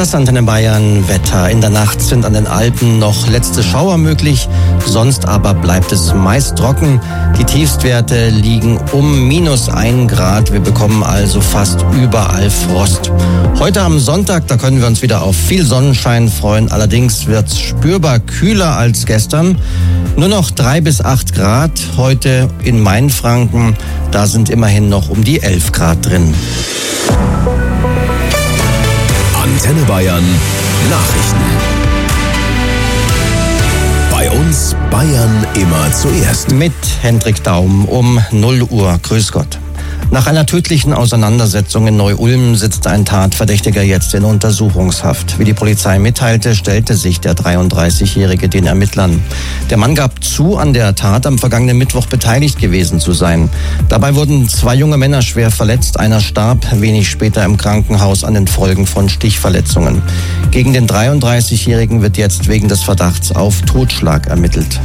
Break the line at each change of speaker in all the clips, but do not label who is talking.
Das Antenne Bayern Wetter. In der Nacht sind an den Alpen noch letzte Schauer möglich, sonst aber bleibt es meist trocken. Die Tiefstwerte liegen um -1 Grad. Wir bekommen also fast überall Frost. Heute am Sonntag, da können wir uns wieder auf viel Sonnenschein freuen. Allerdings wird es spürbar kühler als gestern. Nur noch 3 bis 8 Grad. Heute in Mainfranken, da sind immerhin noch um die 11 Grad drin.
Antenne Bayern Nachrichten. Bei uns Bayern immer zuerst.
Mit Hendrik Daum um 0 Uhr. Grüß Gott. Nach einer tödlichen Auseinandersetzung in Neu-Ulm sitzt ein Tatverdächtiger jetzt in Untersuchungshaft. Wie die Polizei mitteilte, stellte sich der 33-Jährige den Ermittlern. Der Mann gab zu, an der Tat am vergangenen Mittwoch beteiligt gewesen zu sein. Dabei wurden 2 junge Männer schwer verletzt. Einer starb wenig später im Krankenhaus an den Folgen von Stichverletzungen. Gegen den 33-Jährigen wird jetzt wegen des Verdachts auf Totschlag ermittelt.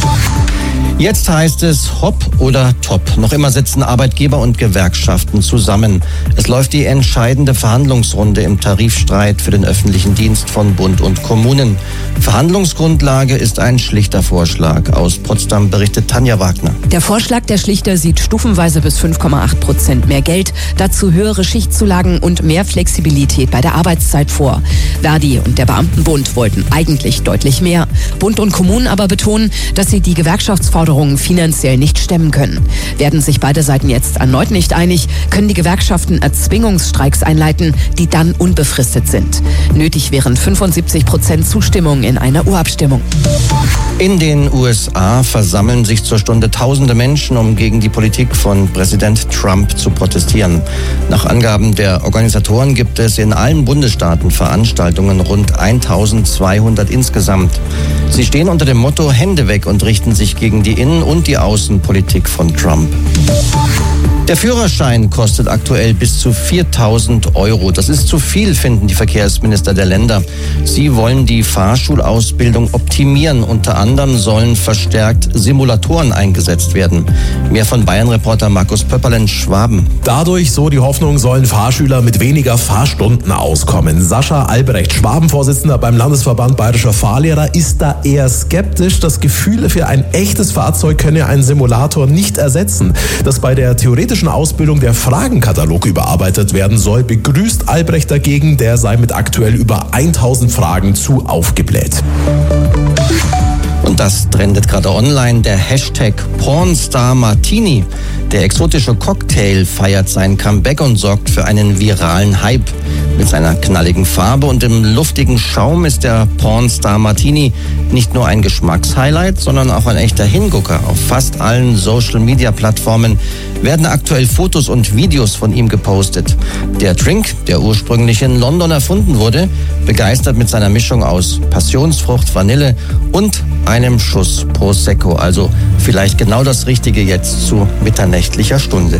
Jetzt heißt es Hopp oder Top. Noch immer sitzen Arbeitgeber und Gewerkschaften zusammen. Es läuft die entscheidende Verhandlungsrunde im Tarifstreit für den öffentlichen Dienst von Bund und Kommunen. Verhandlungsgrundlage ist ein schlichter Vorschlag. Aus Potsdam berichtet Tanja Wagner.
Der Vorschlag der Schlichter sieht stufenweise bis 5,8% mehr Geld, dazu höhere Schichtzulagen und mehr Flexibilität bei der Arbeitszeit vor. Verdi und der Beamtenbund wollten eigentlich deutlich mehr. Bund und Kommunen aber betonen, dass sie die Gewerkschaftsforderungen finanziell nicht stemmen können. Werden sich beide Seiten jetzt erneut nicht einig, können die Gewerkschaften Erzwingungsstreiks einleiten, die dann unbefristet sind. Nötig wären 75% Zustimmung in einer Urabstimmung.
In den USA versammeln sich zur Stunde tausende Menschen, um gegen die Politik von Präsident Trump zu protestieren. Nach Angaben der Organisatoren gibt es in allen Bundesstaaten Veranstaltungen, rund 1200 insgesamt. Sie stehen unter dem Motto Hände weg und richten sich gegen die Innen- und die Außenpolitik von Trump. Der Führerschein kostet aktuell bis zu 4.000 Euro. Das ist zu viel, finden die Verkehrsminister der Länder. Sie wollen die Fahrschulausbildung optimieren. Unter anderem sollen verstärkt Simulatoren eingesetzt werden. Mehr von Bayern-Reporter Markus Pöpperlen, Schwaben.
Dadurch, so die Hoffnung, sollen Fahrschüler mit weniger Fahrstunden auskommen. Sascha Albrecht, Schwaben-Vorsitzender beim Landesverband Bayerischer Fahrlehrer, ist da eher skeptisch. Das Gefühl für ein echtes Fahrzeug könne ein Simulator nicht ersetzen. Dass bei der theoretischen Ausbildung der Fragenkatalog überarbeitet werden soll, begrüßt Albrecht dagegen, der sei mit aktuell über 1000 Fragen zu aufgebläht.
Und das trendet gerade online, der Hashtag Pornstar Martini. Der exotische Cocktail feiert sein Comeback und sorgt für einen viralen Hype. Mit seiner knalligen Farbe und dem luftigen Schaum ist der Pornstar Martini nicht nur ein Geschmackshighlight, sondern auch ein echter Hingucker. Auf fast allen Social-Media-Plattformen werden aktuell Fotos und Videos von ihm gepostet. Der Drink, der ursprünglich in London erfunden wurde, begeistert mit seiner Mischung aus Passionsfrucht, Vanille und einem Schuss Prosecco. Also vielleicht genau das Richtige jetzt zu mitternächtlicher Stunde.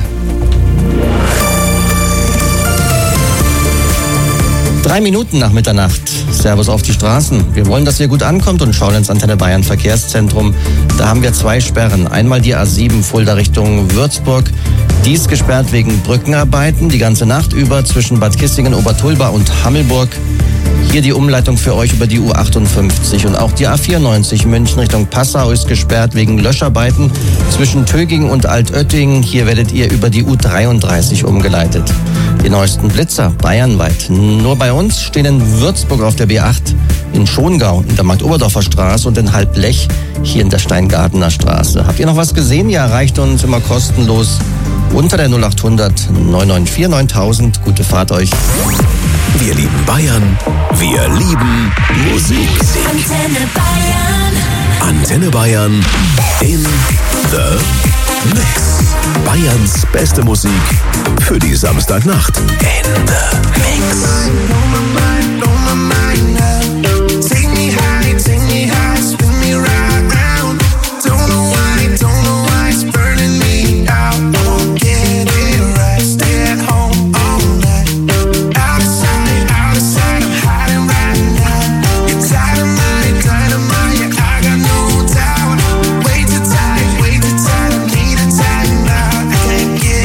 3 Minuten nach Mitternacht. Servus auf die Straßen. Wir wollen, dass ihr gut ankommt und schauen ins Antenne Bayern Verkehrszentrum. Da haben wir 2 Sperren. Einmal die A7 Fulda Richtung Würzburg. Die ist gesperrt wegen Brückenarbeiten die ganze Nacht über zwischen Bad Kissingen, Obertulba und Hammelburg. Hier die Umleitung für euch über die U58 und auch die A94 München Richtung Passau ist gesperrt wegen Löscharbeiten zwischen Töging und Altötting. Hier werdet ihr über die U33 umgeleitet. Die neuesten Blitzer bayernweit. Nur bei uns stehen in Würzburg auf der B8, in Schongau, in der Markt-Oberdorfer Straße und in Halblech, hier in der Steingartener Straße. Habt ihr noch was gesehen? Ihr erreicht uns immer kostenlos unter der 0800 994 9000. Gute Fahrt euch.
Wir lieben Bayern, wir lieben Musik.
Antenne Bayern.
Antenne Bayern in the Mix. Bayerns beste Musik für die Samstagnacht. In the Mix.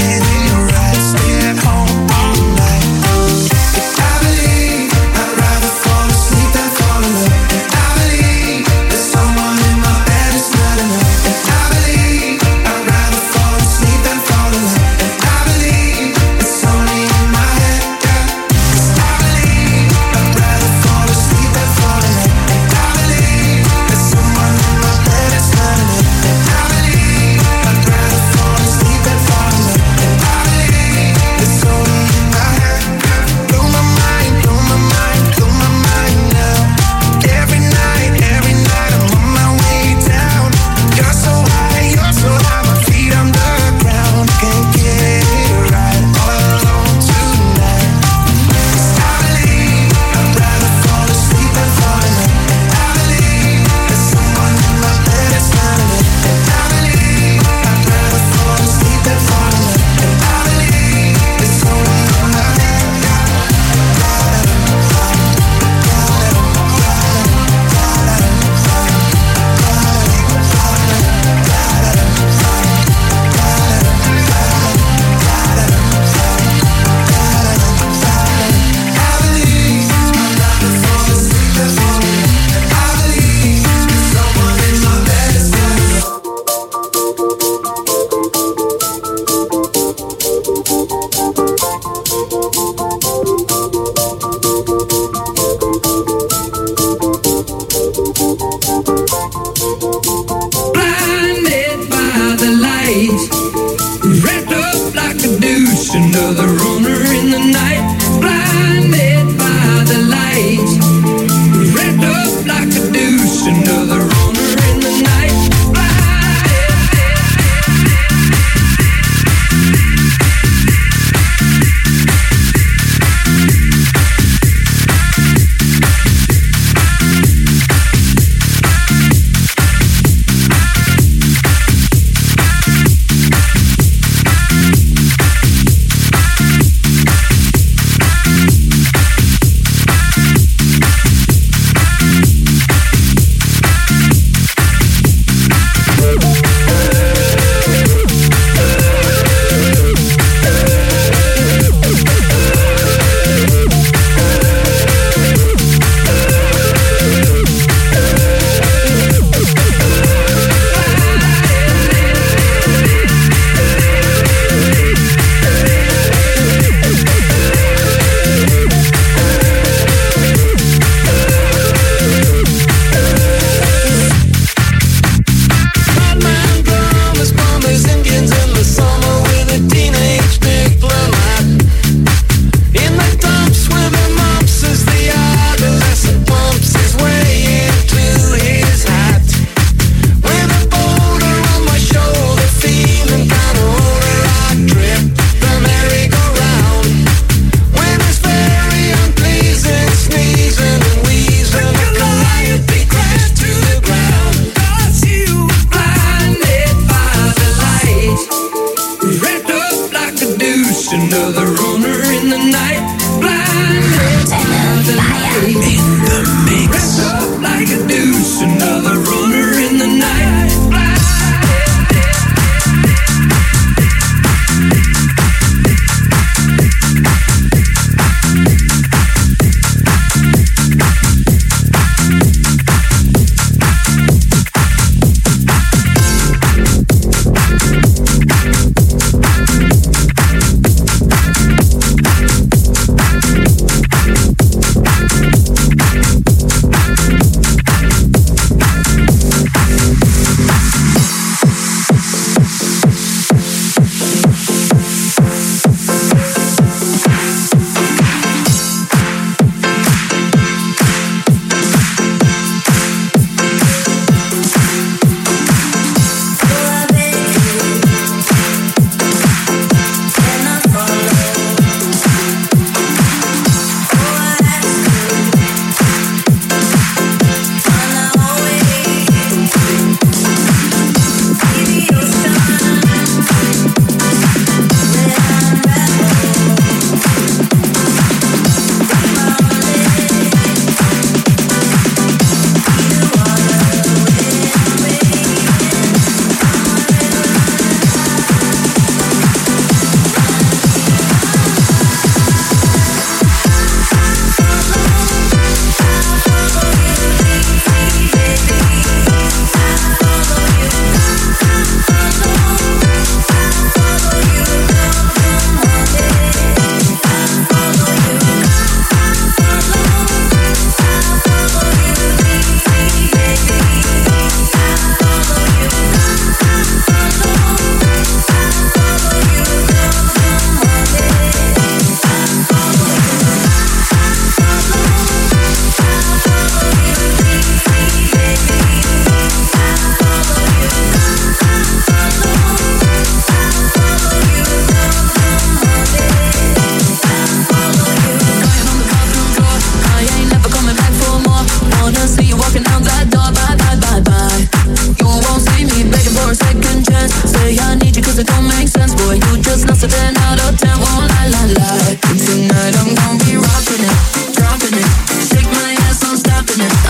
I believe I'd rather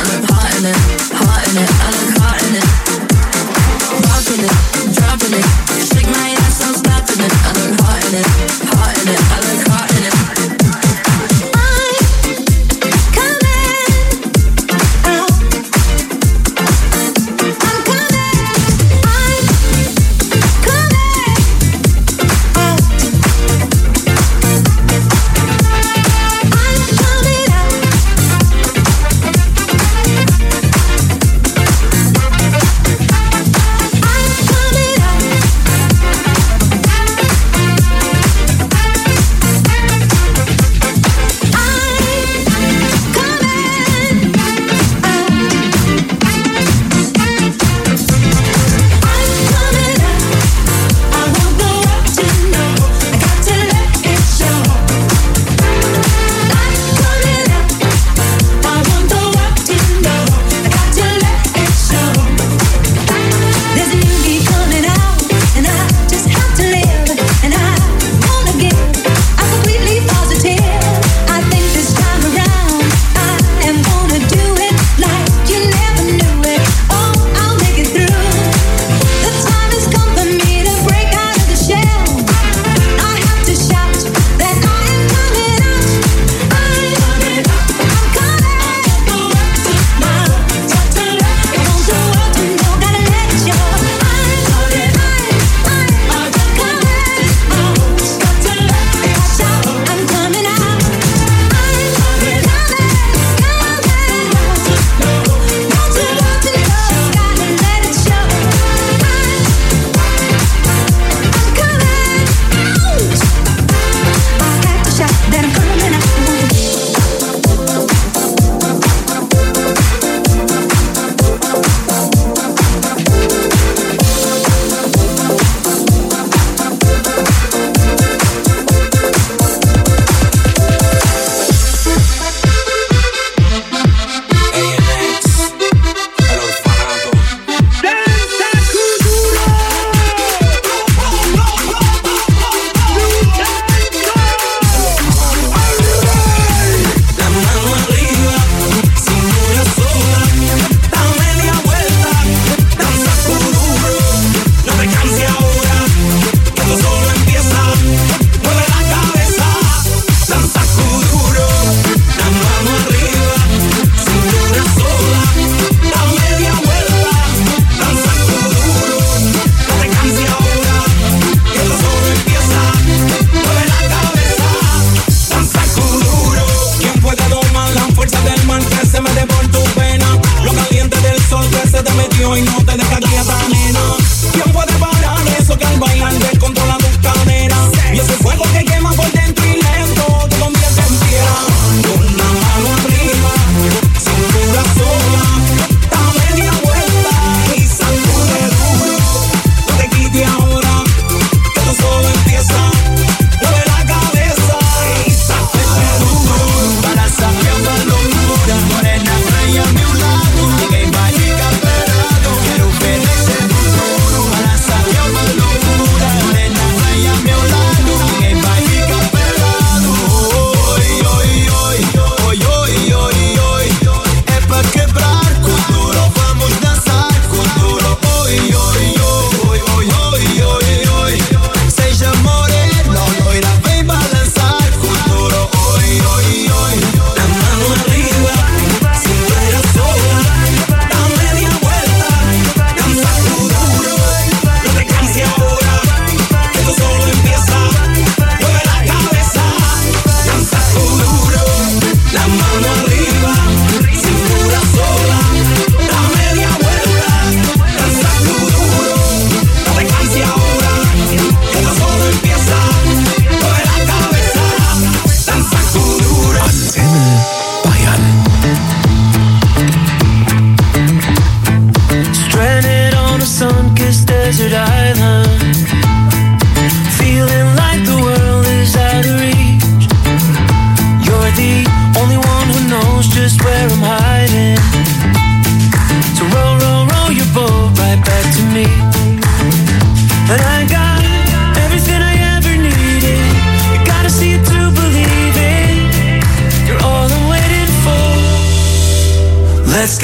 look hot in it, hot in it. I look hot in it. Rocking it, dropping it. Shake my ass, I'm stopping it. I look hot in it, hot in it. I look hot in it.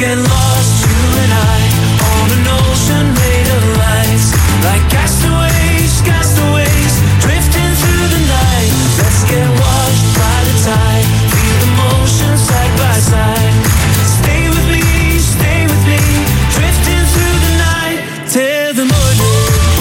get lost, you and I, on an ocean made of lights, like castaways, castaways, drifting through the night. Let's get washed by the tide, feel the motion side by side. Stay with me, drifting through the night till the morning.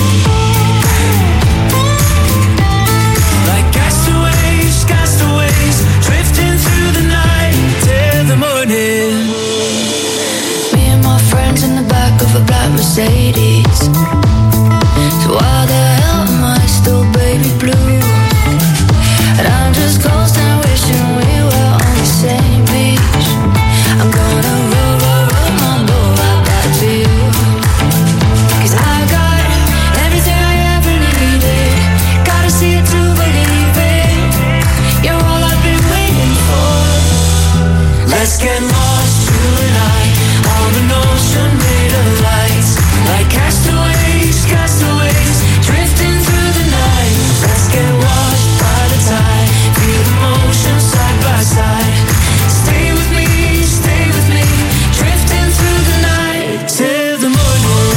Like castaways, castaways, drifting through the night till the morning.
Me and my friends in the back of a black Mercedes. So why the hell am I still baby blue? And I'm just close down wishing we were on the same beach. I'm gonna roll my boat right back to you. 'Cause I got everything I ever needed. Gotta see it to believe it. You're all I've been waiting for.
Let's get lost, you and I, on an ocean made of lights, like castaways, castaways, drifting through the night. Let's get washed by the tide, feel the motion side by side. Stay with me, drifting through the night till the morning.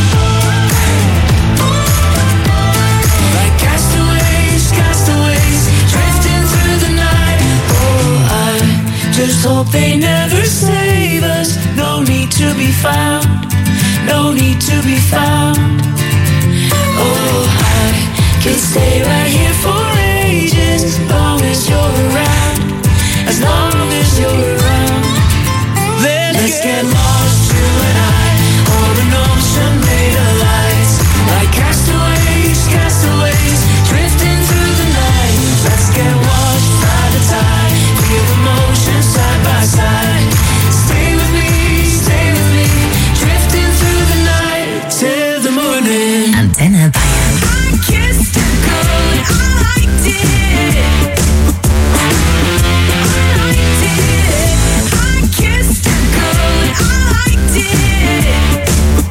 Like castaways, castaways, drifting through the night. Oh, I just hope they never save us. No need to be found, no need to be found. Oh, I can stay right here for ages, as long as you're around, as long as you're around. Let's get lost, you and I, on an ocean made of lights, like castaways, castaways, drifting through the night. Let's get washed by the tide, feel the motion side by side. Stay with me, drifting through the night till the morning.
Antenne Bayern.
I kissed a girl and I liked it. I kissed a girl and I liked it.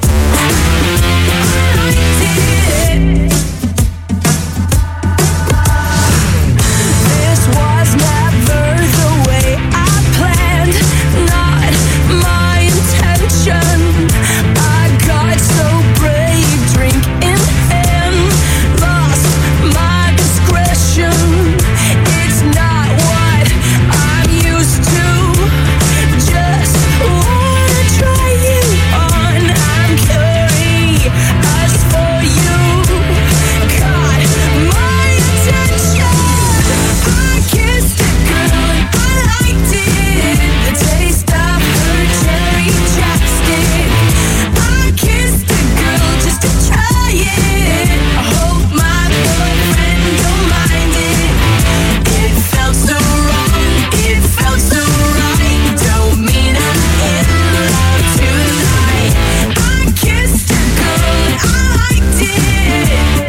This was never the way I planned, not my intention. I got so brave, drink in hand, lost my discretion. It's not what I'm used to. Just wanna try you on. I'm curious for you. Caught my attention. I kissed a girl and I liked it. The taste of her cherry chapstick. I kissed a girl just to try it. I hope my boyfriend don't mind it. It felt so wrong, it felt so right. Don't mean I'm in love tonight. I kissed a girl and I liked it.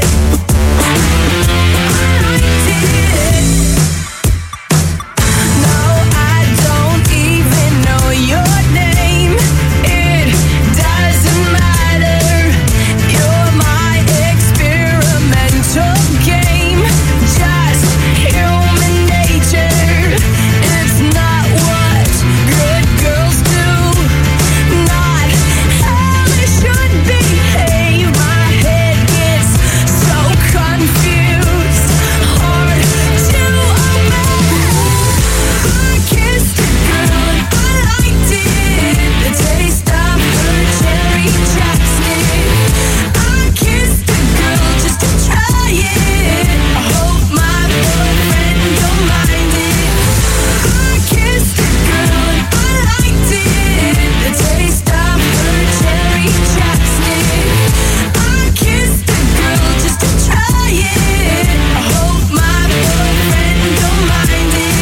No, I don't even know your name. It doesn't matter. You're my experimental game. Just human nature. It's not what good girls do. Not how I should behave. My head gets so confused. Hard to obey. I kissed a girl and I liked it. The taste of her cherry chapstick. I kissed a girl just to try it. I hope my boyfriend don't mind it. I kissed a girl and I liked it. The taste of her cherry chapstick. I kissed a girl just to try it. I hope my boyfriend don't mind it.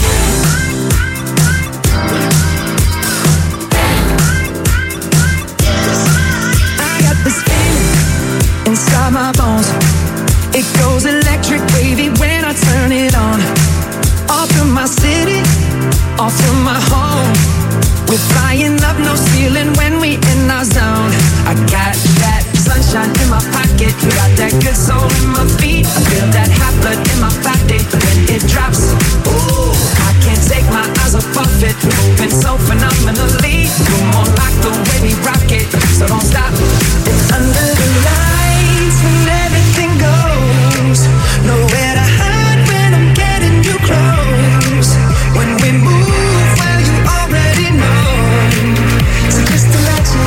I got this feeling inside my bones. It goes electric wavy when I turn it on. Off from my city, off from my home. We're flying up, no ceiling when we in our zone. I got that sunshine in my pocket, got that good soul in my feet. I feel that hot blood in my body when it drops. Ooh, I can't take my eyes off of it, moving so phenomenally. You're more like the way we rock it, so don't stop. It's under the lights when everything goes. Nowhere to hide when I'm getting you close. When we move, well, you already know. So just imagine.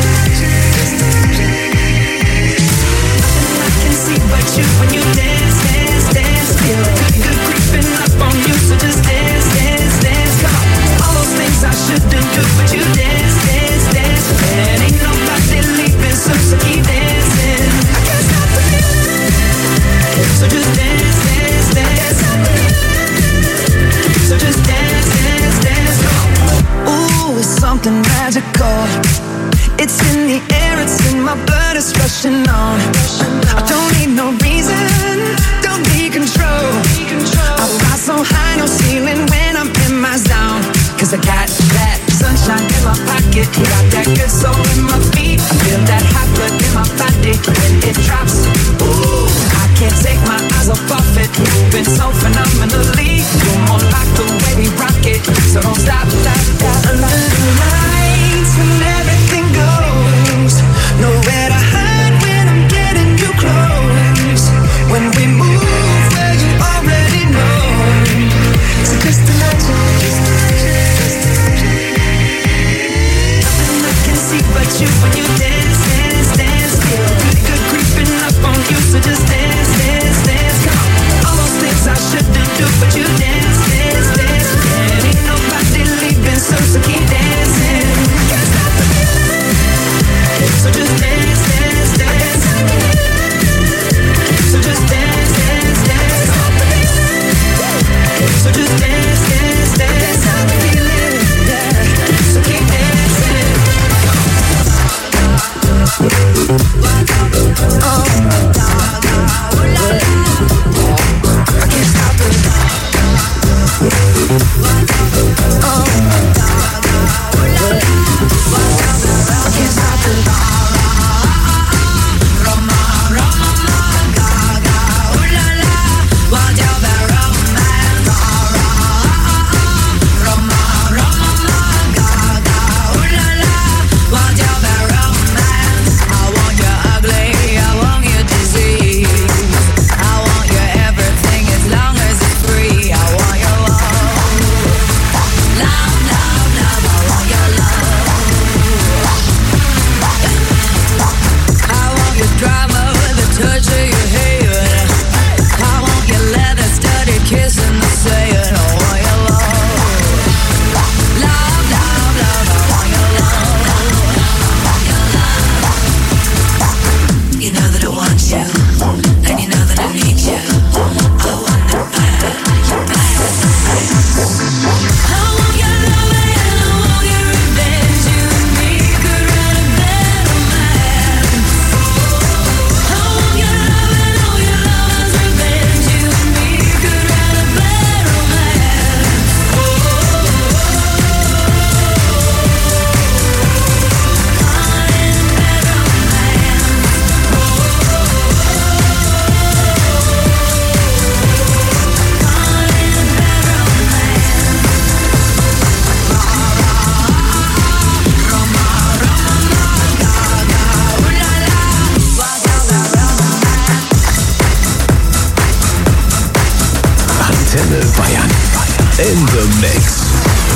Nothing I can see but you when you dance, dance, dance. Feel good creeping up on you, so just dance, dance, dance. Come on, all those things I shouldn't do, but you dance, dance, dance. And ain't nobody leaving, so keep dancing. I can't stop the feeling, so just dance, dance, dance. So just dance, dance, dance. Ooh, it's something magical. It's in the air, it's in my blood, it's rushing on. I don't need no reason, don't be control. I fly so high, no ceiling when I'm in my zone. Cause I got that sunshine in my pocket, got that good soul in my feet. I feel that hot blood in my body when it drops. Ooh, I can't take my eyes off of it, moving so phenomenally. You're more like the way we rock it, so don't stop, stop, stop. Under the lights when everything goes. Nowhere to hide when I'm getting you close. When we move, well, you already know. So just imagine. Nothing I can see but you when you dance, dance, dance. Feel good creeping up on you, so just dance, dance, dance. Come on, all those things I shouldn't do, but you dance, dance, dance. And ain't nobody leaving, so keep dancing. Can't stop the feeling, so just dance, dance, dance. So just dance, dance, dance. So just dance, dance, dance. Stop the feeling, yeah. So keep dancing. I can't stop it. I can't stop it.
in the mix.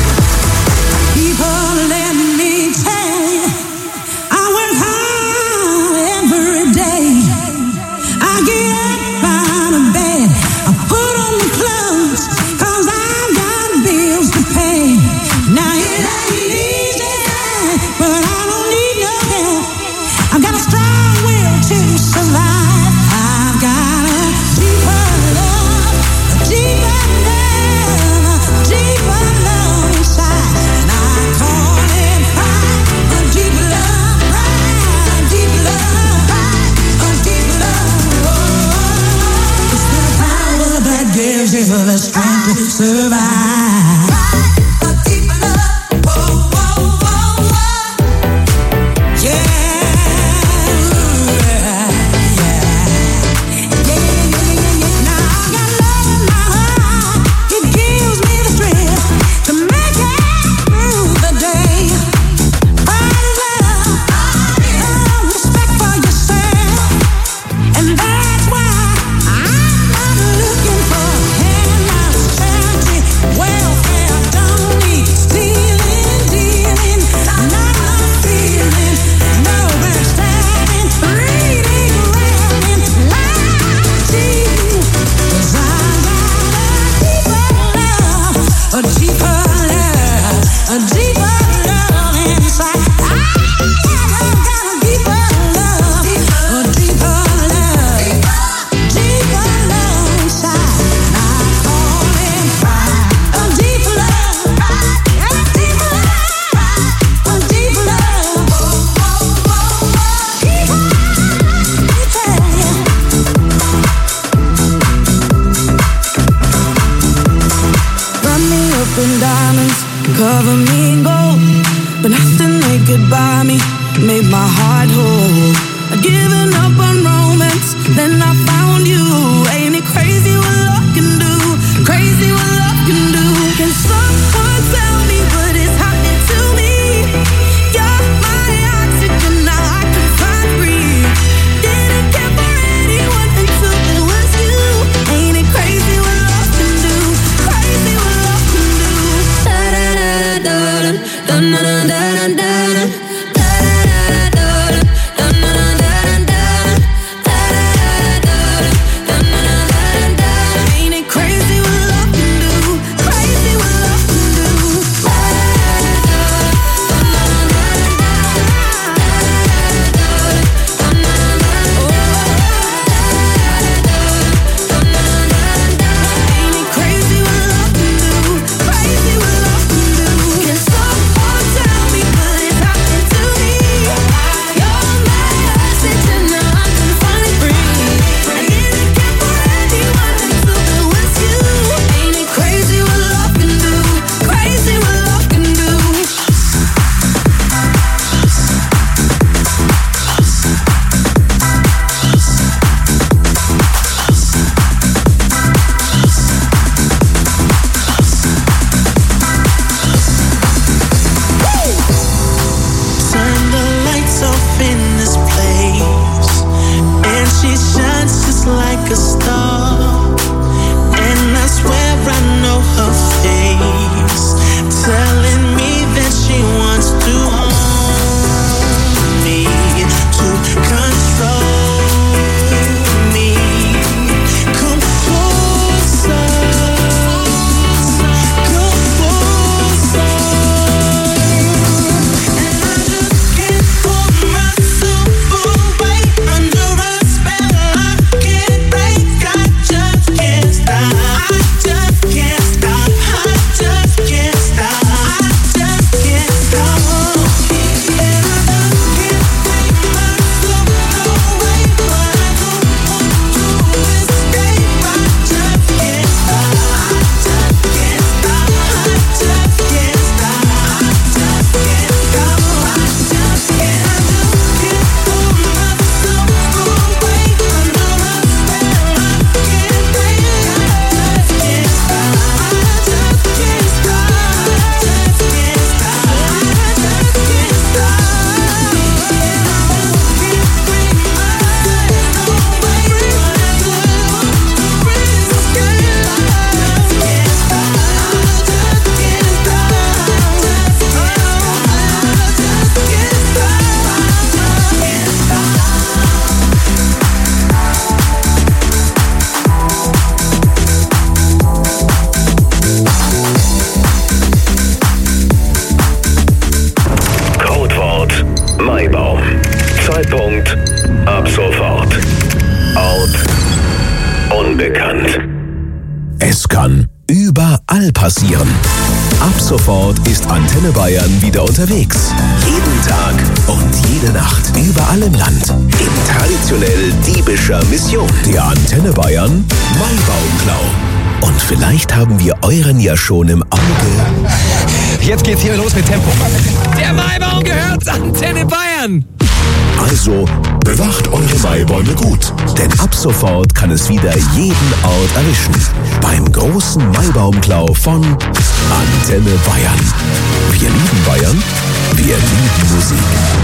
People, let me tell you, I work hard every day. I get up out of bed, I put on the clothes, 'cause I've got bills to pay. Now it ain't easy, but I don't need no help. I've got a strong will to survive. I've got a deeper love, a deeper love, a deeper love.
stood by me, made my heart whole. I'd given up on romance, then I found you. Ain't it crazy what love can do? Crazy what love can do. Can someone tell me what is happening to me? You're my oxygen, now I can find breathe. Didn't care for anyone until it was you. Ain't it crazy what love can do? Crazy what love can do. Da da da da da da da da da.
Passieren. Ab sofort ist Antenne Bayern wieder unterwegs. Jeden Tag und jede Nacht. Überall im Land. In traditionell diebischer Mission. Der Antenne Bayern Maibaumklau. Und vielleicht haben wir euren ja schon im Auge.
Jetzt geht's hier los mit Tempo. Der Maibaum gehört Antenne Bayern.
Also bewacht eure Maibäume gut, denn ab sofort kann es wieder jeden Ort erwischen. Beim großen Maibaumklau von Antenne Bayern. Wir lieben Bayern, wir lieben Musik.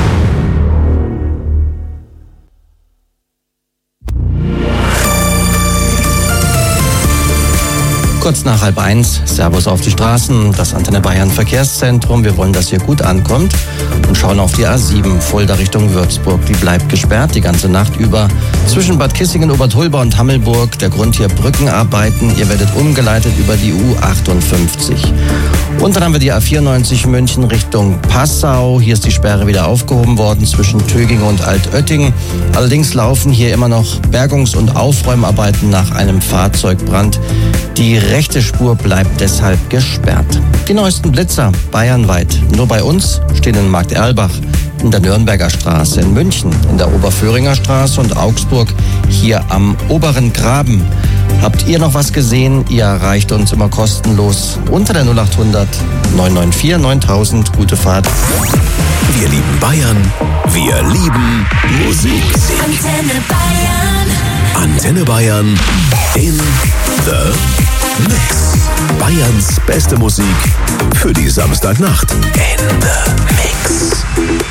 Kurz nach 12:30, Servus auf die Straßen, das Antenne Bayern Verkehrszentrum. Wir wollen, dass hier gut ankommt und schauen auf die A7, Fulda Richtung Würzburg. Die bleibt gesperrt die ganze Nacht über. Zwischen Bad Kissingen, Obertulba und Hammelburg. Der Grund hier Brückenarbeiten. Ihr werdet umgeleitet über die U58. Und dann haben wir die A94 München Richtung Passau. Hier ist die Sperre wieder aufgehoben worden zwischen Tögingen und Altötting. Allerdings laufen hier immer noch Bergungs- und Aufräumarbeiten nach einem Fahrzeugbrand. Die rechte Spur bleibt deshalb gesperrt. Die neuesten Blitzer bayernweit. Nur bei uns stehen in Markt Erlbach, in der Nürnberger Straße, in München, in der Oberföhringer Straße und Augsburg, hier am Oberen Graben. Habt ihr noch was gesehen? Ihr erreicht uns immer kostenlos unter der 0800 994 9000. Gute Fahrt.
Wir lieben Bayern. Wir lieben Musik.
Antenne Bayern.
Antenne Bayern in the Mix. Bayerns beste Musik für die Samstagnacht. In the Mix.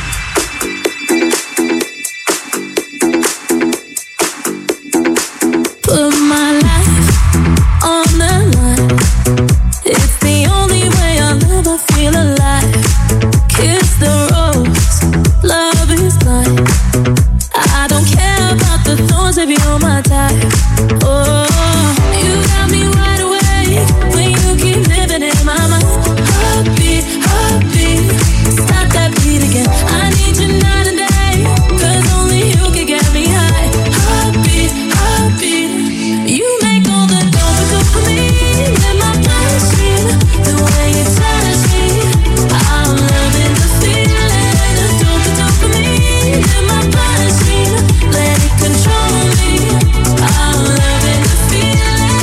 Put my life on the line. It's the only way I'll ever feel alive. Kiss the rose, love is blind. I don't care about the thorns if you're my type. Oh, you got me wide awake when you keep living in my mind. Heartbeat, heartbeat, stop that beat again. I need you night and day, 'cause only you can get me high. Heartbeat, heartbeat, you make all the don't for me. Let my blood stream, the way you touch me. I'm loving the feeling of don't for me. Let my blood stream, let it control me. I'm loving the feeling.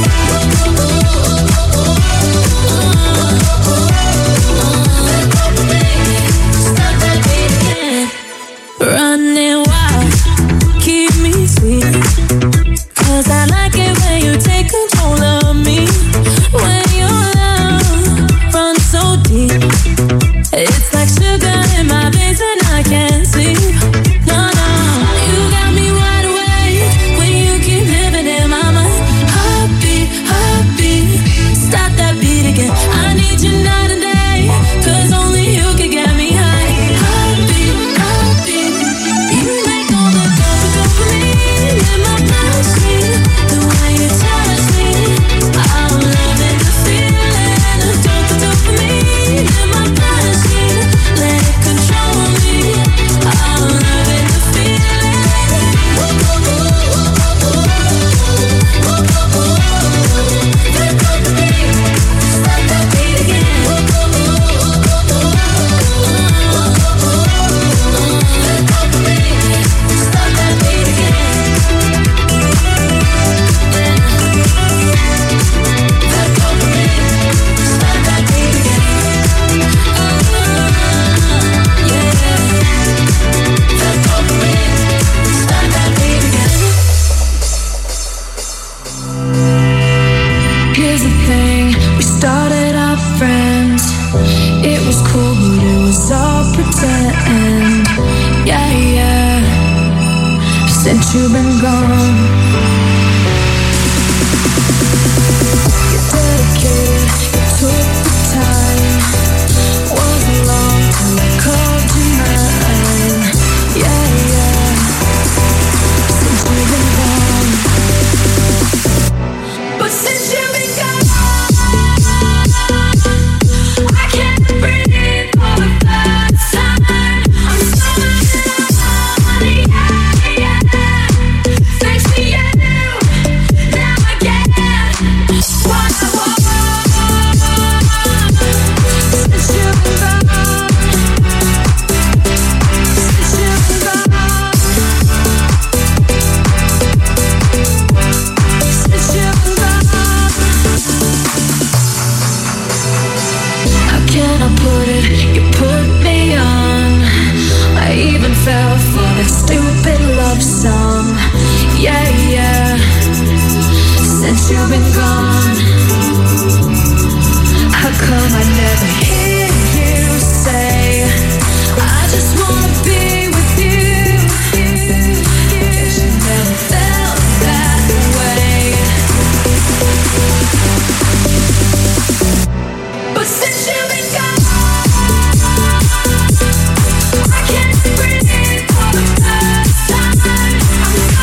Stop that beat again. Running wild, keep me sweet. 'Cause I like it when you take control of me. When your love runs so deep, it's like sugar in my veins and I can't sleep. No, no, you got me wide awake when you keep living in my mind. Heartbeat, heartbeat, stop that beat again. I need you night and day, 'cause only you can get me high. Heartbeat, heartbeat, you make all the go for me. Let my blood stream, the way you touch me. I'm loving the feeling of don't for me. Let my blood stream, let it control me. I'm loving the feeling. Stop that beat again. Stop that beat again. Here's the thing, we started out friends. It was cool, but it was all pretend. Yeah, yeah. Since you've been gone, you dedicated, you took the time. Wasn't long till I called you mine. Yeah, yeah. Since you've been gone, but since you've been gone, I can't breathe for the first time. I'm so yeah, yeah. Thanks to you, now I get what I want. Since you've been gone, since you've been gone, since you've been gone. How can I put it? You put me on. I even fell for that stupid love song. Yeah, yeah. Since you've been gone, how come I never hear you say, I just wanna be with you? 'Cause you never felt that way. But since you've been gone, I can't breathe for the first time. I'm so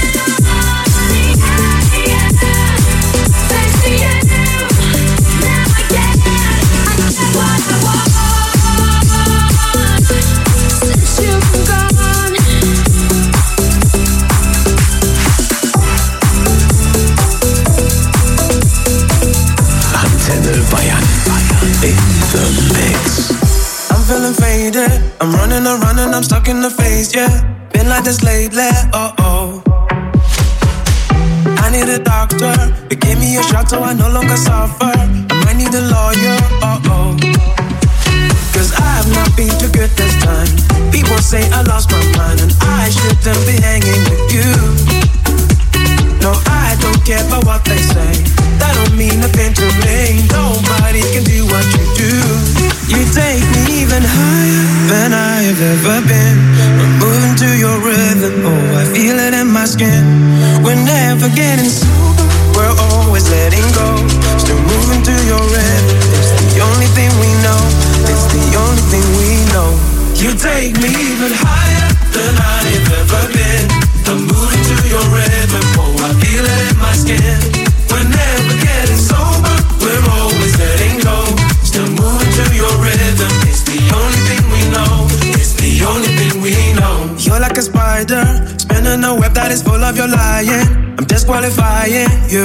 yeah, yeah. Thanks to you, now I get what I want. Since you've been gone,
Antenne Bayern. In the Mix.
I'm feeling faded. I'm running around and I'm stuck in the phase, yeah. Been like this lately, oh. I need a doctor. You gave me a shot so I no longer suffer. I might need a lawyer, oh. 'cause I've not been too good this time. People say I lost my mind and I shouldn't be hanging with you. No, I don't care about what they say. That don't mean nothing to me. Nobody can do what you do. You take me even higher than I've ever been. I'm moving to your rhythm, oh, I feel it in my skin. We're never getting sober, we're always letting go. Still moving to your rhythm, it's the only thing we know. It's the only thing we know. You take me even higher than I've ever been. I'm moving to your rhythm, oh, I feel it in my skin. We're never getting sober, we're always letting go. Still moving to your rhythm, it's the only thing we know. It's the only thing we know. You're like a spider, spinning a web that is full of your lying. I'm disqualifying you.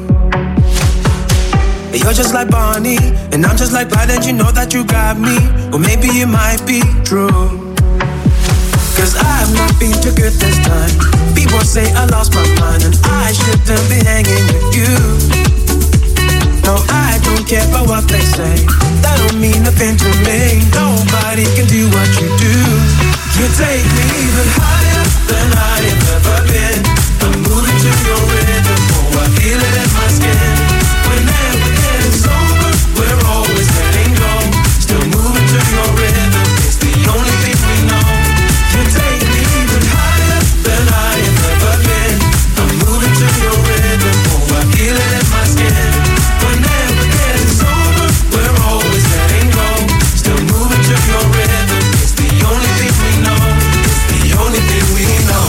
You're just like Bonnie, and I'm just like Clyde, and you know that you got me. Or maybe it might be true, 'cause I've not been too good this time. People say I lost my mind and I shouldn't be hanging with you. No, I don't care about what they say. That don't mean nothing to me. Nobody can do what you do. You take me even higher than I've ever been. I'm moving to your rhythm, oh, I feel it in my skin. We're never getting sober, we're always letting go. Still moving to your rhythm, it's the only thing we know. You take me even higher than I've ever been. I'm moving to your rhythm, oh, I feel it in my skin. We're never getting sober, we're always letting go. Still moving to your rhythm, it's the only thing we know. It's the only thing we know.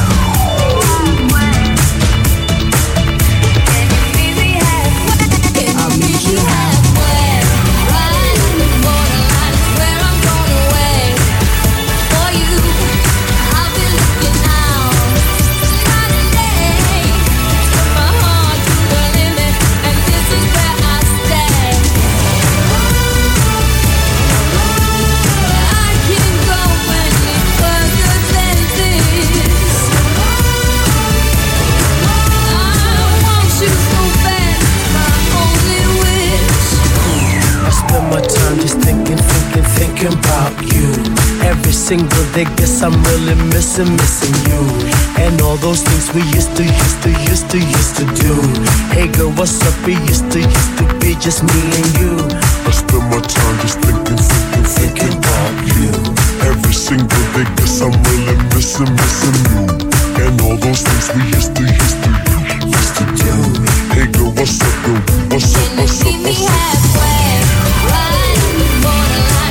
About you every single day, guess I'm really missing you, and all those things we used to do. Hey girl, what's up? It used to be just me and you.
I spend my time just thinking about you. Every single day, guess I'm really missing you, and all those things we used to do. Hey girl, what's up? Girl, what's up? What's up? What's up?
Halfway, right on the borderline.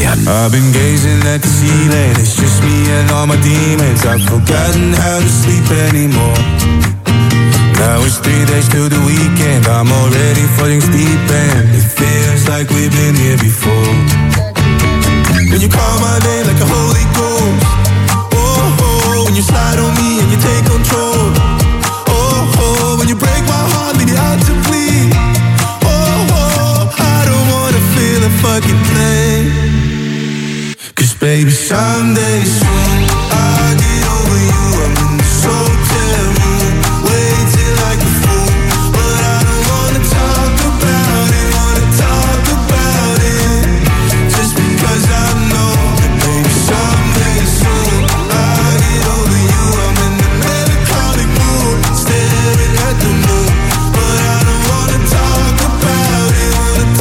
Bayern.
I've been gazing at the ceiling, it's just me and all my demons. I've forgotten how to sleep anymore. Now it's 3 days till the weekend, I'm already falling deep and it feels like we've been here before. When you call my name like a Holy Ghost, oh, oh, when you slide on me and you take control, oh, oh, when you break my heart, leave me out to bleed, oh, oh, I don't wanna feel a fucking thing. Cause baby, someday soon I'll get over you, I'm in this hotel room, waiting like a fool, but I don't wanna talk about it, just because I know that baby, someday soon I'll get over you, I'm in the melancholic mood, staring at the moon, but I don't wanna talk about it,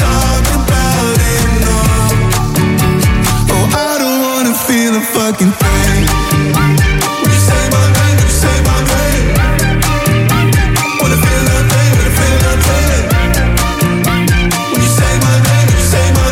no. Oh, I don't wanna feel a fucking thing. When you say my name, when you say my name, wanna feel nothing, wanna feel nothing. When you say my name, when you say my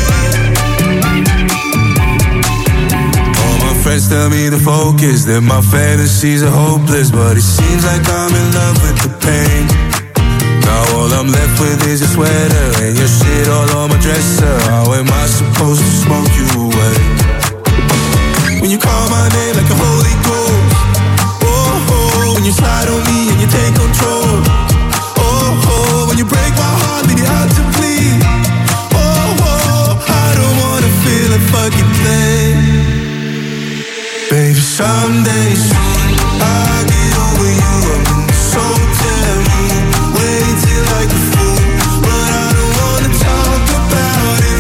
name. All my friends tell me to focus, that my fantasies are hopeless, but it seems like I'm in love with the pain. Now all I'm left with is your sweater and your shit all on my dresser. How am I supposed to smoke you away? When you call my name like a Holy Ghost, oh, oh, when you slide on me and you take control, oh, oh, when you break my heart, leave me out to bleed, oh, oh, I don't wanna feel a fucking thing. Baby, someday soon I'll get over you, I'm in this hotel room, waiting like a fool, but I don't wanna talk about it,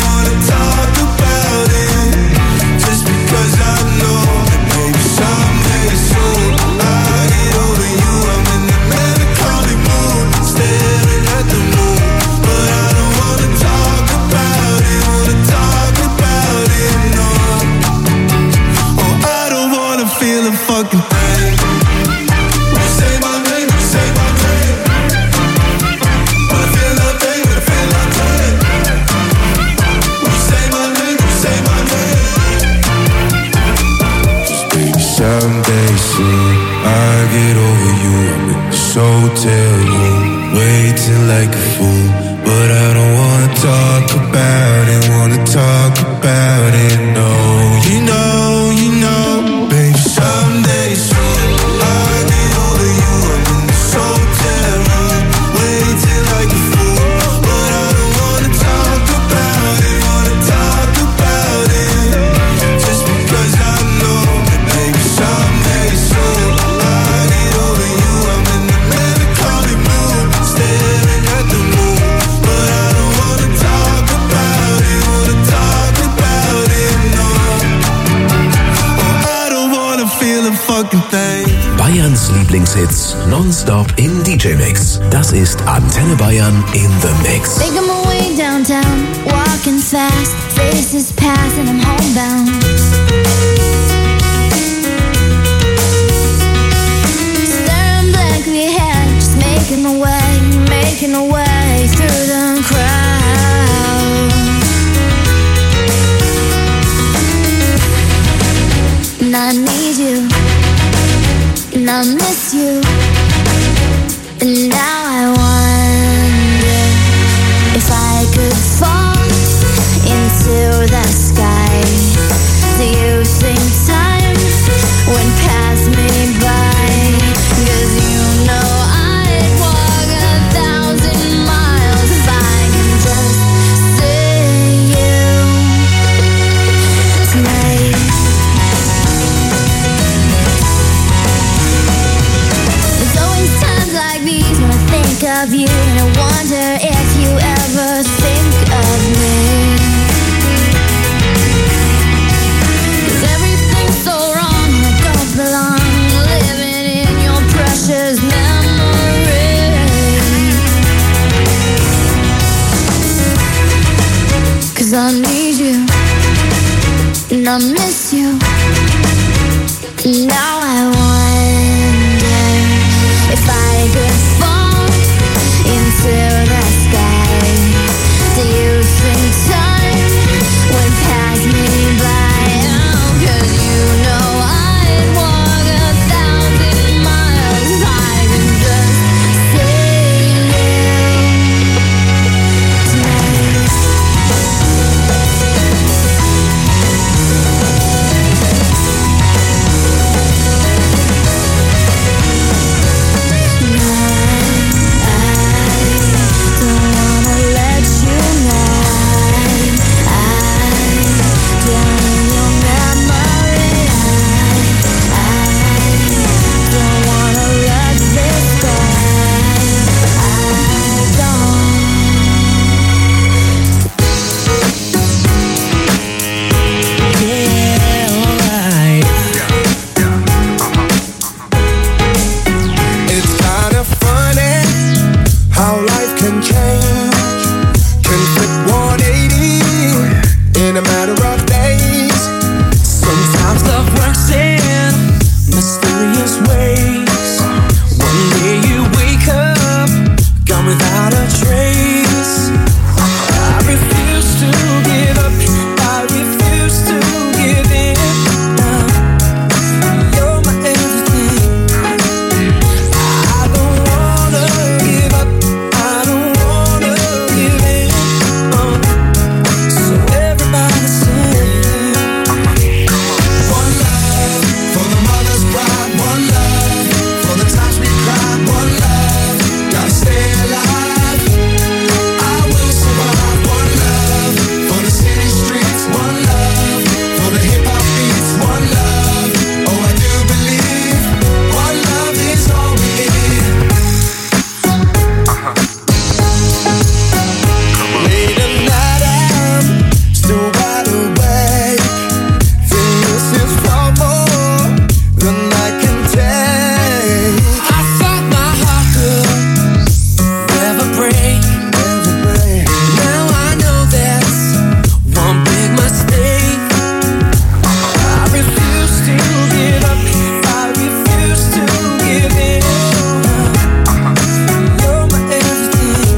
just because I know that baby, someday soon I'll get over you, I'm in the melancholic mood, staring at the moon, but I don't wanna talk about it, no. Oh, I don't wanna feel a fucking thing. When you say my name, when you say my name, wanna feel nothing, wanna feel nothing. When you say my name, when you say my name. Just baby, someday soon I'll get over you, I'm in this hotel room, waiting like a fool, but I don't wanna talk about it, no. You know, baby, someday soon I'll get over you, I'm in this hotel room, waiting like a fool, but I don't wanna talk about it, just because I know that baby, someday soon I'll get over you, I'm in the melancholic mood, staring at the moon, but I don't wanna talk about it, no. Oh, I don't wanna feel a fucking thing.
Bayerns Lieblingshits nonstop im DJ-Mix. Das ist Antenne Bayern in the Mix.
Making my way downtown, walking fast, faces pass and I'm homebound. Staring blankly ahead, just making my way through the crowd. And I need you, and I miss you, and now I wonder if I could fall into the sky. Do you think time would pass me by? 'Cause you know I'd walk 1,000 miles if I can just see you tonight. There's always times like these when I think of you, and I wonder if you ever think of me. 'Cause everything's so wrong, I don't belong, living in your precious memory. 'Cause I need you, and I miss you. Now I wonder if I could fall into the sky. Do you think time would pass me
mysterious ways. One day you wake up, gone without a trace. I refuse to give up, I refuse to give in. You're my everything. I don't wanna give up, I don't wanna give in. So everybody sing.
One love for the mother's pride, one love for the times we cried, one love, gotta stay alive. I will survive. One love for the city streets, one love for the hip hop beats, one love. Oh, I do believe one love is all we need.
Late at night, I'm still wide awake. This is far more than I can take. I thought my heart could never break, never break. Now I know that's one big mistake. I refuse to give up, I refuse to give in. You're my everything.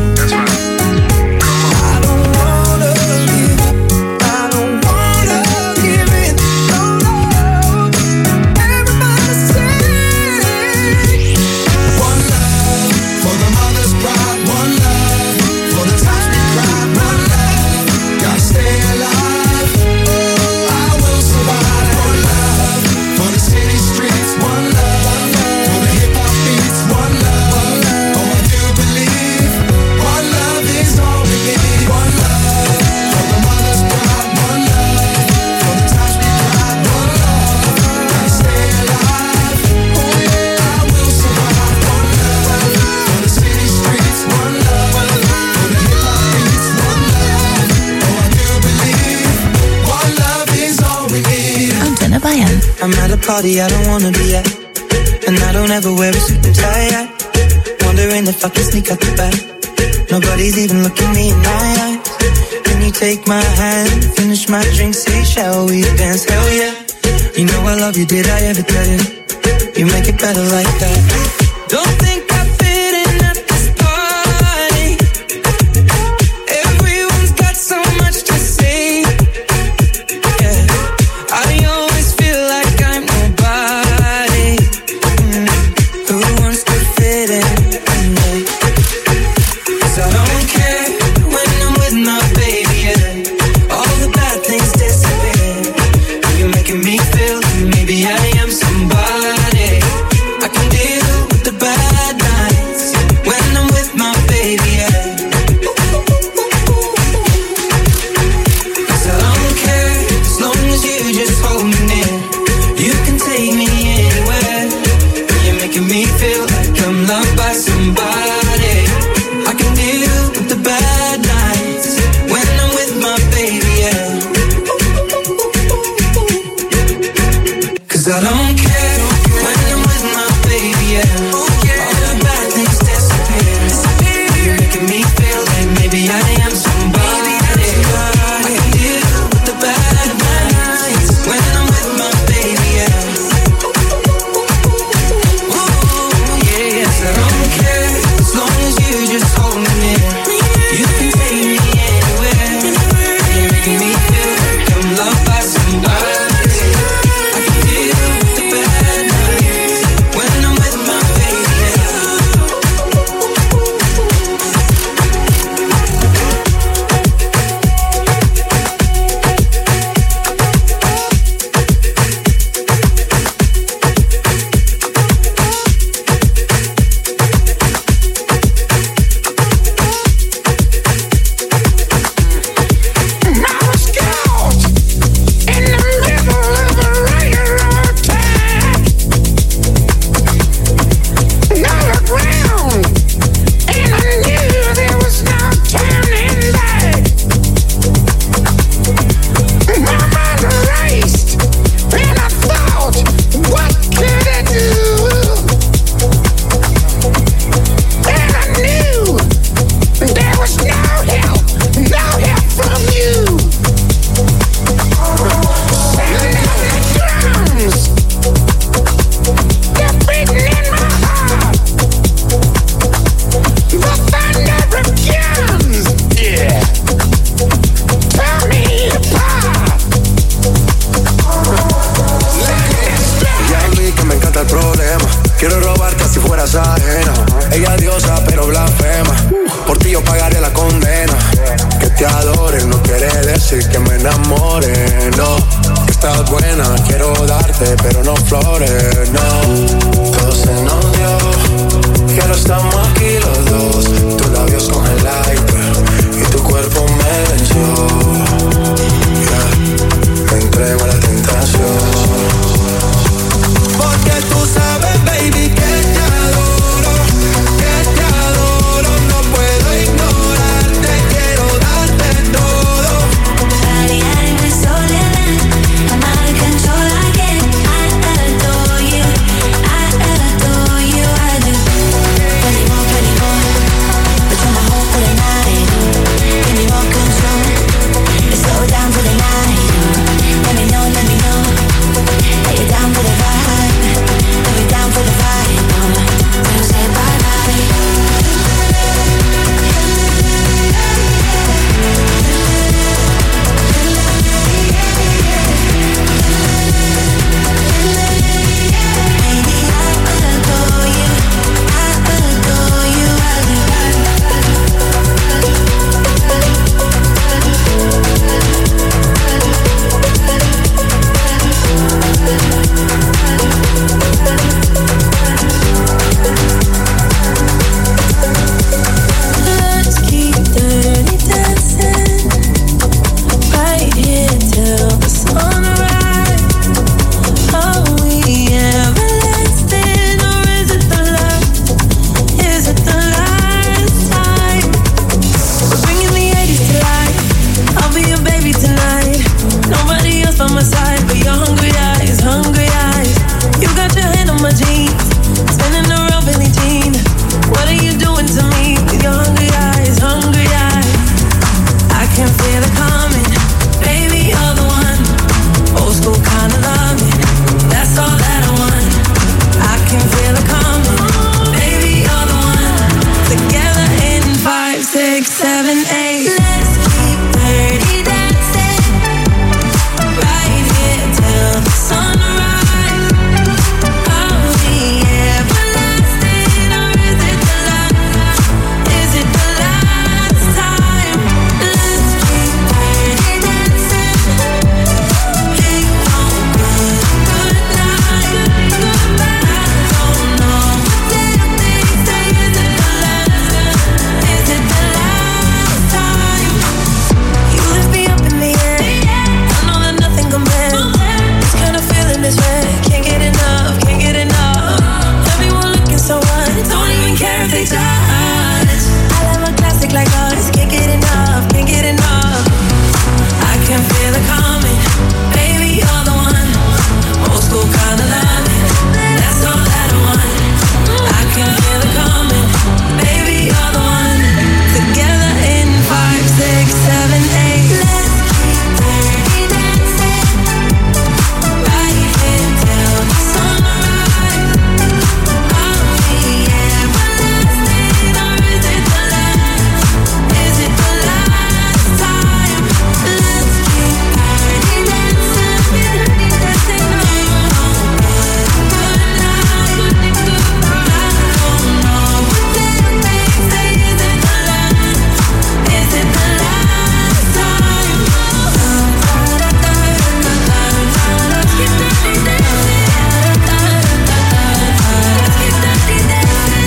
I don't wanna give up, I don't wanna give in. No, no. Everybody sing.
One love for the mother's pride, one love for the times we cried, one love, gotta stay alive. I will survive. One love for the city streets, one love for the hip hop beats, one love. Oh, I do believe one love is all we need. One love for the mother's pride, one love for the times we cried, one love, gotta stay alive. Oh yeah, I will survive. One love for the city streets, one love for the hip hop beats, one love. Oh, I do believe one love is all we need.
Antenne Bayern.
I'm at a party I don't wanna be at, and I don't ever wear a suit and tie. Wondering if I can sneak out the back. Nobody's even looking me in my eyes. Can you take my hand, finish my drink, say shall we dance? Hell yeah. You know I love you, did I ever tell you? You make it better like that. Don't think I fit in at this party. Everyone's got so much to say. Yeah, I always feel like I'm nobody. Who wants to fit in? 'Cause I don't care when I'm with my baby. Yeah. All the bad things disappear. You're making me feel like maybe I am somebody. I can deal with the bad nights when I'm with my baby. Yeah. 'Cause I don't care as long as you just hold me near. You can take me anywhere. You're making me feel like I'm loved by somebody. I can deal with the bad nights when I'm with my baby. Yeah. 'Cause I don't care when I'm with my baby. Yeah. All the bad things disappear. You're making me feel like maybe I am somebody. I can deal with the bad nights when I'm with my baby. Yeah. Ooh, yeah, yes, I don't care as long as you just hold me near. You can take me anywhere. You're making me feel like I'm loved by somebody. I can deal with the bad
encanta el problema. Quiero robarte si fueras ajena. Ella es diosa pero blasfema. Por ti yo pagaré la condena. Que te adore no quiere decir que me enamore, no. Que estás buena, quiero darte pero no flores, no. Todo se nos dio, que ahora estamos aquí los dos. Tus labios con el lighter y tu cuerpo me venció. Yeah. Me entrego a la tentación. Porque tú sabes, baby, que te adoro, no puedo ignorarte, quiero darte todo.
Realidad en mi soledad, I'm out of control again. I adore you, I adore you, I do. Plenty more, but you're my hope for the night. Give me more control, let's go down for the night. Let me know, that you're down for the vibe. Let me down for the vibe. Don't say bye-bye. Let's keep dirty dancing right here till the sunrise. Are we everlasting or is it the last? Is it the last time? We're bringing the 80s to life. I'll be your baby tonight. Nobody else by my side but your hungry eyes, hungry eyes. You got your hand on my jeans, spinning around Billie Jean. What are you doing to me with your hungry eyes, hungry eyes? I can feel it coming, baby, you're the one. Old school kind of loving, that's all that I want. I can feel it coming, baby, you're the one. Together in 5, 6, 7, 8. Let's keep dirty dancing right here till the sunrise. Are we everlasting or is it the last? Is it the last time? Let's keep dirty dancing. Hey, good night. I don't know what they say. Is it the last? Is it the last time? You lift me up in the air. I know that nothing compares. This kind of feeling is rare. Can't get enough, can't get enough. Everyone looking so hot, don't even care if they judge. I love a classic like us. Can't get enough, can't get enough. I can feel it coming, baby, you're the one. Old school kind of loving, that's all that I want. I can feel it coming, baby, you're the one. Together in 5, 6, 7, 8. Let's keep dirty dancing right here till the sunrise. Are we everlasting or is it the last? Is it the last time? Let's keep dirty dancing, dirty dancing. Good night. I don't know what they say. Is it the last? Is it the last time? Let's keep dirty dancing. Let's keep dirty dancing.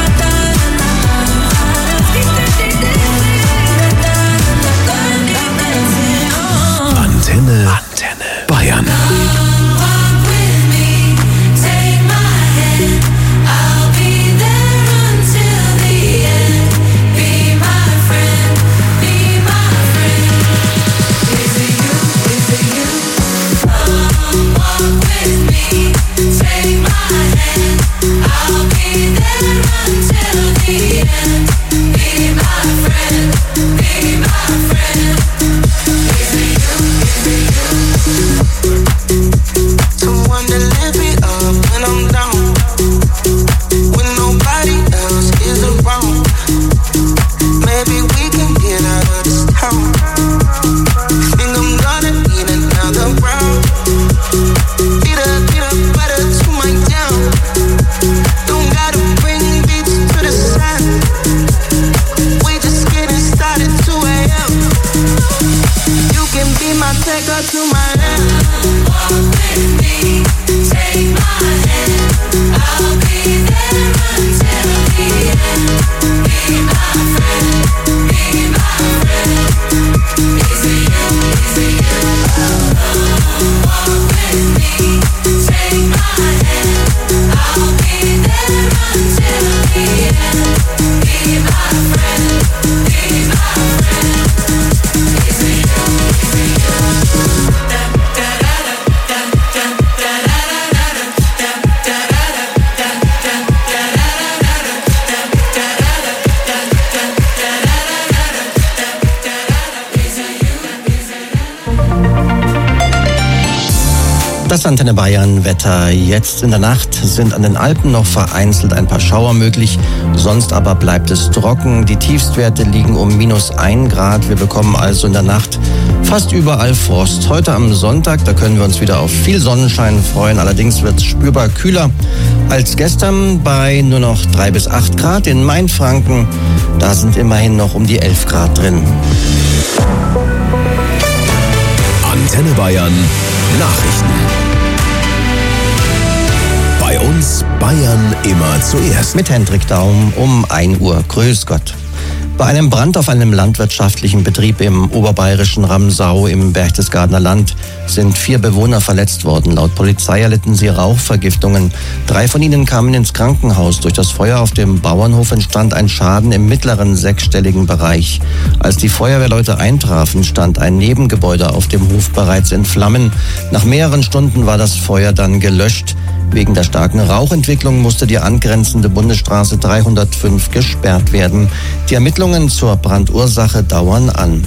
Let's keep dirty dancing.
Antenne Bayern.
Walk with me, take my hand. I'll be there until the end. Be my friend, be my friend. Is it you? Is it you? Walk with me, take my hand. I'll be there until the end. Be my friend, be my friend. Is it you? Is it you?
Someone to lift me up when I'm down, when nobody else is around. Maybe we can get out of this town. Think I'm gonna need another round. Beat up, butter to my down.
Das Antenne Bayern Wetter. Jetzt in der Nacht sind an den Alpen noch vereinzelt ein paar Schauer möglich. Sonst aber bleibt es trocken. Die Tiefstwerte liegen um -1 Grad. Wir bekommen also in der Nacht fast überall Frost. Heute am Sonntag, da können wir uns wieder auf viel Sonnenschein freuen. Allerdings wird es spürbar kühler als gestern bei nur noch 3 bis 8 Grad. In Mainfranken, da sind immerhin noch um die 11 Grad drin.
Antenne Bayern Nachrichten. Bei uns Bayern immer zuerst.
Mit Hendrik Daum um 1 Uhr. Grüß Gott. Bei einem Brand auf einem landwirtschaftlichen Betrieb im oberbayerischen Ramsau im Berchtesgadener Land sind 4 Bewohner verletzt worden. Laut Polizei erlitten sie Rauchvergiftungen. 3 von ihnen kamen ins Krankenhaus. Durch das Feuer auf dem Bauernhof entstand ein Schaden im mittleren 6-stelligen Bereich. Als die Feuerwehrleute eintrafen, stand ein Nebengebäude auf dem Hof bereits in Flammen. Nach mehreren Stunden war das Feuer dann gelöscht. Wegen der starken Rauchentwicklung musste die angrenzende Bundesstraße 305 gesperrt werden. Die Ermittlungen zur Brandursache dauern an.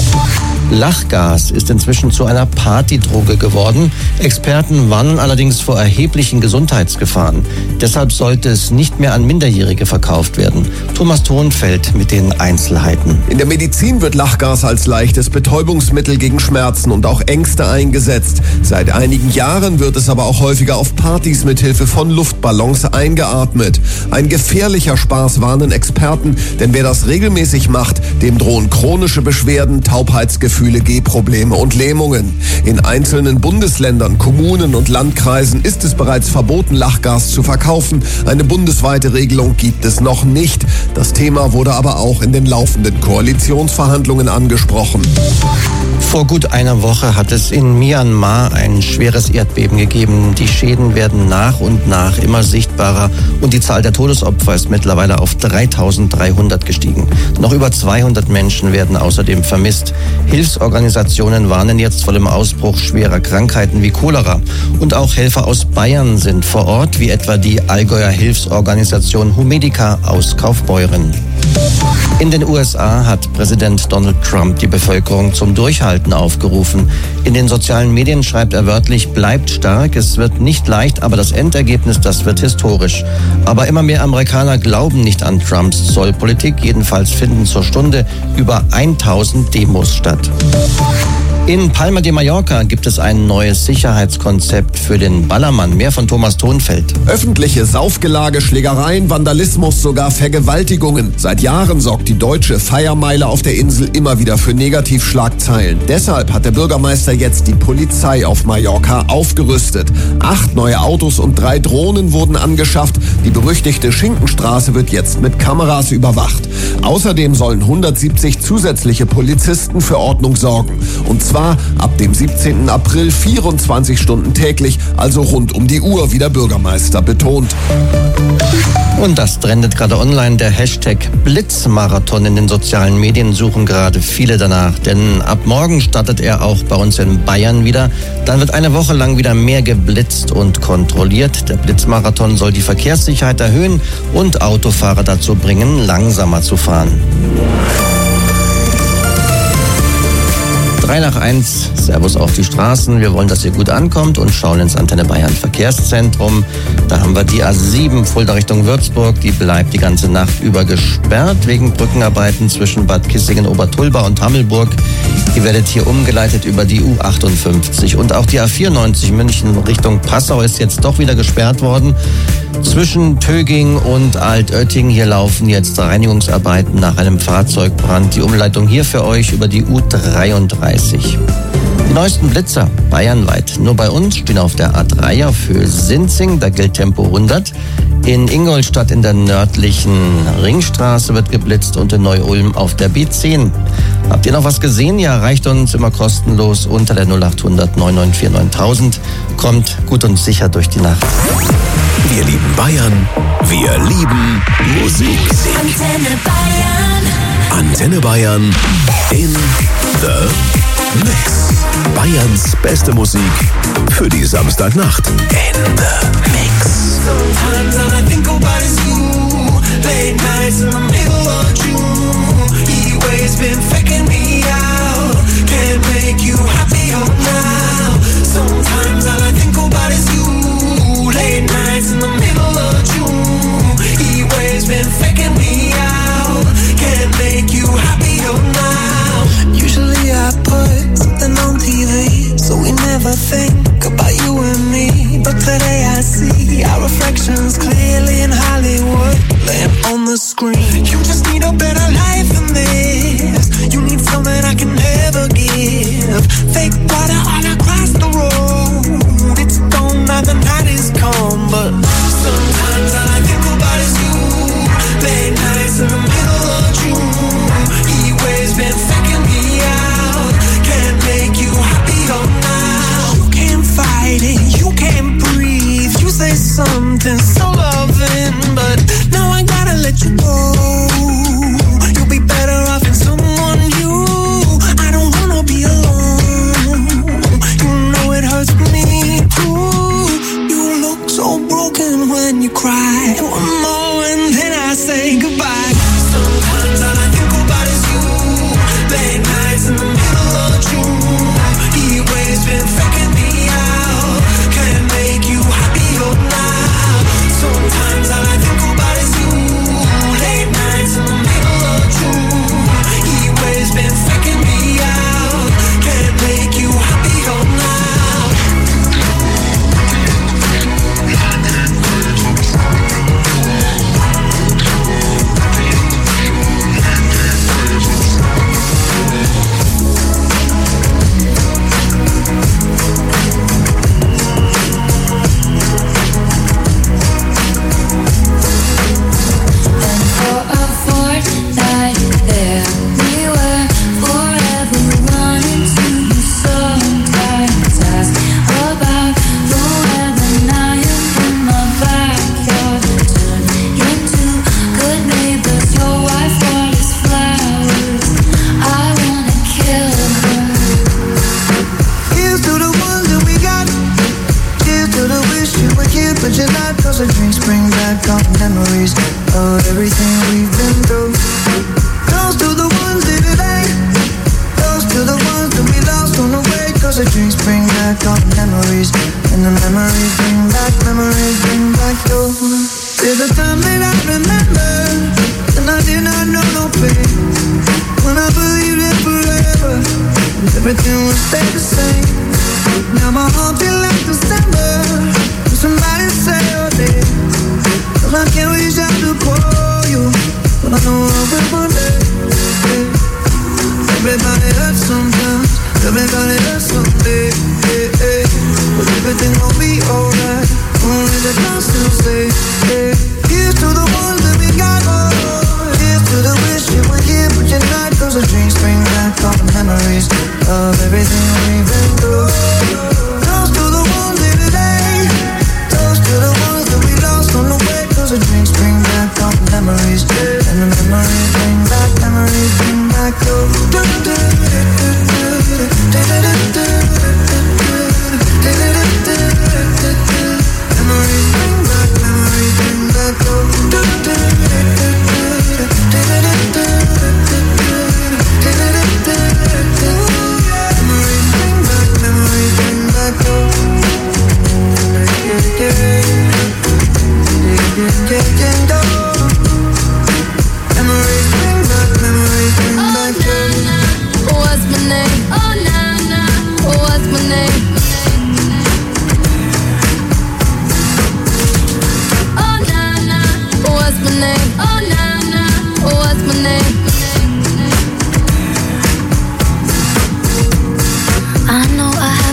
Lachgas ist inzwischen zu einer Partydroge geworden. Experten warnen allerdings vor erheblichen Gesundheitsgefahren. Deshalb sollte es nicht mehr an Minderjährige verkauft werden. Thomas Thonfeld mit den Einzelheiten.
In der Medizin wird Lachgas als leichtes Betäubungsmittel gegen Schmerzen und auch Ängste eingesetzt. Seit einigen Jahren wird es aber auch häufiger auf Partys mit Hilfe von Luftballons eingeatmet. Ein gefährlicher Spaß, warnen Experten, denn wer das regelmäßig macht, dem drohen chronische Beschwerden, Taubheitsgefühle, Gehprobleme und Lähmungen. In einzelnen Bundesländern, Kommunen und Landkreisen ist es bereits verboten, Lachgas zu verkaufen. Eine bundesweite Regelung gibt es noch nicht. Das Thema wurde aber auch in den laufenden Koalitionsverhandlungen angesprochen.
Vor gut einer Woche hat es in Myanmar ein schweres Erdbeben gegeben. Die Schäden werden nach und nach immer sichtbarer und die Zahl der Todesopfer ist mittlerweile auf 3.300 gestiegen. Noch über 200 Menschen werden außerdem vermisst. Hilfsorganisationen warnen jetzt vor dem Ausbruch schwerer Krankheiten wie Cholera. Und auch Helfer aus Bayern sind vor Ort, wie etwa die Allgäuer Hilfsorganisation Humedica aus Kaufbeuren. In den USA hat Präsident Donald Trump die Bevölkerung zum Durchhalten aufgerufen. In den sozialen Medien schreibt er wörtlich, bleibt stark, es wird nicht leicht, aber das Endergebnis, das wird historisch. Aber immer mehr Amerikaner glauben nicht an Trumps Zollpolitik, jedenfalls finden zur Stunde über 1000 Demos statt. In Palma de Mallorca gibt es ein neues Sicherheitskonzept für den Ballermann. Mehr von Thomas Thonfeld.
Öffentliche Saufgelage, Schlägereien, Vandalismus, sogar Vergewaltigungen. Seit Jahren sorgt die deutsche Feiermeile auf der Insel immer wieder für Negativschlagzeilen. Deshalb hat der Bürgermeister jetzt die Polizei auf Mallorca aufgerüstet. 8 neue Autos und 3 Drohnen wurden angeschafft. Die berüchtigte Schinkenstraße wird jetzt mit Kameras überwacht. Außerdem sollen 170 zusätzliche Polizisten für Ordnung sorgen. Und zwar ab dem 17. April 24 Stunden täglich, also rund um die Uhr, wie der Bürgermeister betont.
Und das trendet gerade online. Der Hashtag Blitzmarathon in den sozialen Medien suchen gerade viele danach. Denn ab morgen startet er auch bei uns in Bayern wieder. Dann wird eine Woche lang wieder mehr geblitzt und kontrolliert. Der Blitzmarathon soll die Verkehrssicherheit erhöhen und Autofahrer dazu bringen, langsamer zu fahren. 3 nach 1, Servus auf die Straßen. Wir wollen, dass ihr gut ankommt und schauen ins Antenne Bayern Verkehrszentrum. Da haben wir die A7 Fulda Richtung Würzburg. Die bleibt die ganze Nacht über gesperrt wegen Brückenarbeiten zwischen Bad Kissingen-Obertulba und Hammelburg. Ihr werdet hier umgeleitet über die U58. Und auch die A94 München Richtung Passau ist jetzt doch wieder gesperrt worden. Zwischen Töging und Altötting, hier laufen jetzt Reinigungsarbeiten nach einem Fahrzeugbrand. Die Umleitung hier für euch über die U33. Die neuesten Blitzer bayernweit. Nur bei uns stehen auf der A3 auf Höhe Sinzing, da gilt Tempo 100. In Ingolstadt in der nördlichen Ringstraße wird geblitzt und in Neu-Ulm auf der B10. Habt ihr noch was gesehen? Ihr erreicht uns immer kostenlos unter der 0800 994 9000. Kommt gut und sicher durch die Nacht.
Wir lieben Bayern, wir lieben Musik.
Antenne Bayern.
Antenne Bayern in the Mix. Bayerns beste Musik für die Samstagnacht. In the Mix.
Sometimes all I think about is you. Late nights in the middle of June. He always been faking me out. Can't make you happier now. Sometimes all I think about is you. Late nights in the middle of June. He always been faking me out. Can't make you happier now. Usually I put something on TV, so we never think about you and me. But today I see our reflections clearly in Hollywood, laying on the screen. You just need a better life than this. You need something I can never give. Fake water all across the road. It's gone now, the night is come. But sometimes all I think about is you. Late nights in the middle of June. He always been faking me out. Can't make you happier now. You can't fight it, you can't breathe. You say something so loving, but now I gotta let you go. You'll be better off in someone new. I don't wanna be alone. You know it hurts me too. You look so broken when you cry. One more and then I say goodbye. Sometimes all I think about is you. Late nights in the middle of June. He always been faking me out. Can't make you happier now. Sometimes all I think about is you. Late nights in the middle of June. He always been faking me out. Can't make you happier now.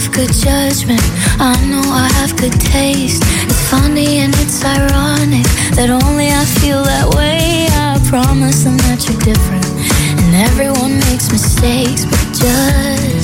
I know I have good taste. It's funny and it's ironic that only I feel that way. I promise them that you're different, and everyone makes mistakes, but just